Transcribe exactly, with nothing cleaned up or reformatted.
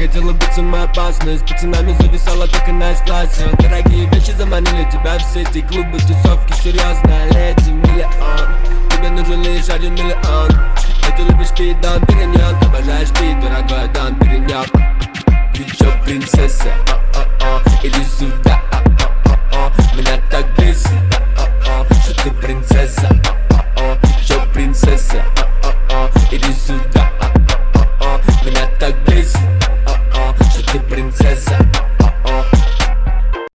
хотела быть самой опасной, с пацанами зависала только на классе. Дорогие вещи заманили тебя в сети, клубы, тусовки, серьезно, леди, миллион. Тебе нужен лишь один миллион.